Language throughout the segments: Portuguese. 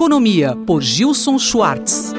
Economia, por Gilson Schwartz.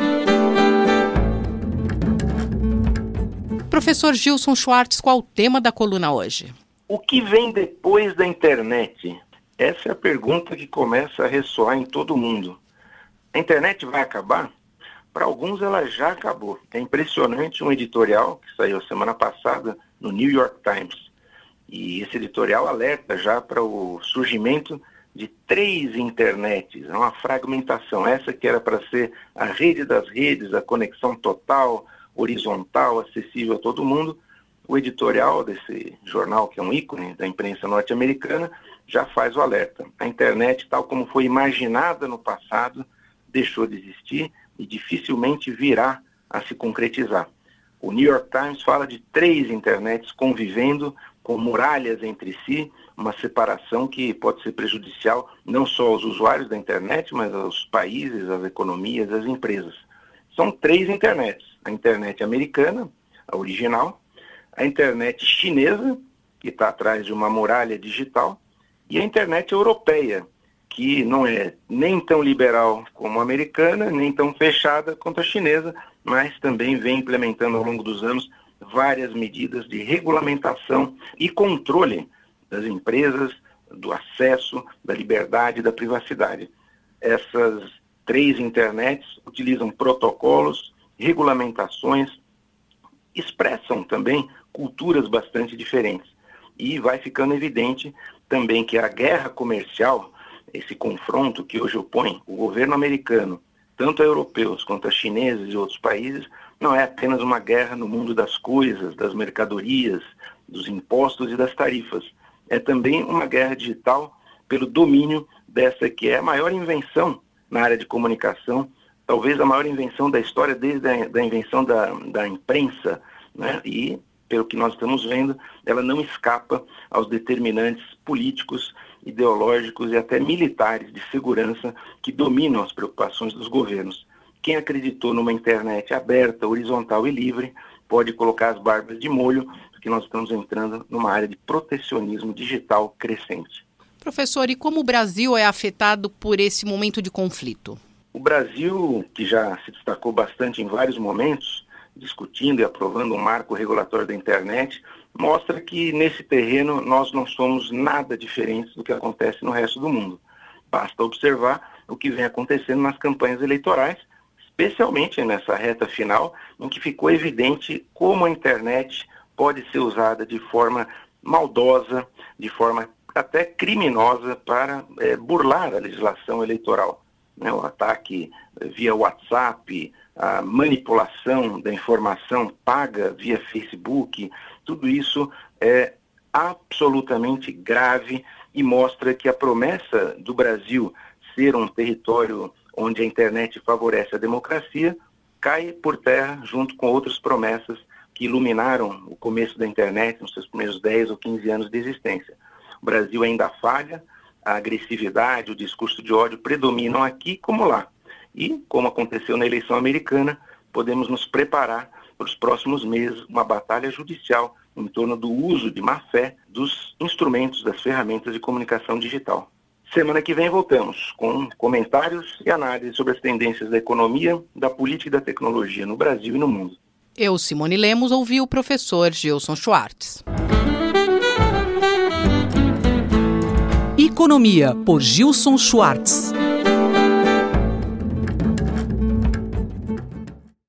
Professor Gilson Schwartz, qual o tema da coluna hoje? O que vem depois da internet? Essa é a pergunta que começa a ressoar em todo mundo. A internet vai acabar? Para alguns ela já acabou. É impressionante um editorial que saiu semana passada no New York Times. E esse editorial alerta já para o surgimento de 3 internets, uma fragmentação. Essa que era para ser a rede das redes, a conexão total, horizontal, acessível a todo mundo. O editorial desse jornal, que é um ícone da imprensa norte-americana, já faz o alerta. A internet, tal como foi imaginada no passado, deixou de existir e dificilmente virá a se concretizar. O New York Times fala de 3 internets convivendo com muralhas entre si, uma separação que pode ser prejudicial não só aos usuários da internet, mas aos países, às economias, às empresas. São 3 internets. A internet americana, a original, a internet chinesa, que está atrás de uma muralha digital, e a internet europeia, que não é nem tão liberal como a americana, nem tão fechada quanto a chinesa, mas também vem implementando ao longo dos anos várias medidas de regulamentação e controle das empresas, do acesso, da liberdade e da privacidade. Essas 3 internets utilizam protocolos, regulamentações, expressam também culturas bastante diferentes. E vai ficando evidente também que a guerra comercial, esse confronto que hoje opõe o governo americano, tanto a europeus quanto a chineses e outros países, não é apenas uma guerra no mundo das coisas, das mercadorias, dos impostos e das tarifas. É também uma guerra digital pelo domínio dessa que é a maior invenção na área de comunicação, talvez a maior invenção da história desde a invenção da imprensa, né? E, pelo que nós estamos vendo, ela não escapa aos determinantes políticos, ideológicos e até militares de segurança que dominam as preocupações dos governos. Quem acreditou numa internet aberta, horizontal e livre pode colocar as barbas de molho, porque nós estamos entrando numa área de protecionismo digital crescente. Professor, e como o Brasil é afetado por esse momento de conflito? O Brasil, que já se destacou bastante em vários momentos, discutindo e aprovando um marco regulatório da internet, mostra que nesse terreno nós não somos nada diferentes do que acontece no resto do mundo. Basta observar o que vem acontecendo nas campanhas eleitorais, especialmente nessa reta final, em que ficou evidente como a internet pode ser usada de forma maldosa, de forma até criminosa para burlar a legislação eleitoral. O ataque via WhatsApp, a manipulação da informação paga via Facebook, tudo isso é absolutamente grave e mostra que a promessa do Brasil ser um território onde a internet favorece a democracia cai por terra junto com outras promessas que iluminaram o começo da internet nos seus primeiros 10 ou 15 anos de existência. O Brasil ainda falha, a agressividade, o discurso de ódio predominam aqui como lá. E, como aconteceu na eleição americana, podemos nos preparar para os próximos meses uma batalha judicial em torno do uso de má-fé dos instrumentos, das ferramentas de comunicação digital. Semana que vem voltamos com comentários e análises sobre as tendências da economia, da política e da tecnologia no Brasil e no mundo. Eu, Simone Lemos, ouvi o professor Gilson Schwartz. Economia, por Gilson Schwartz.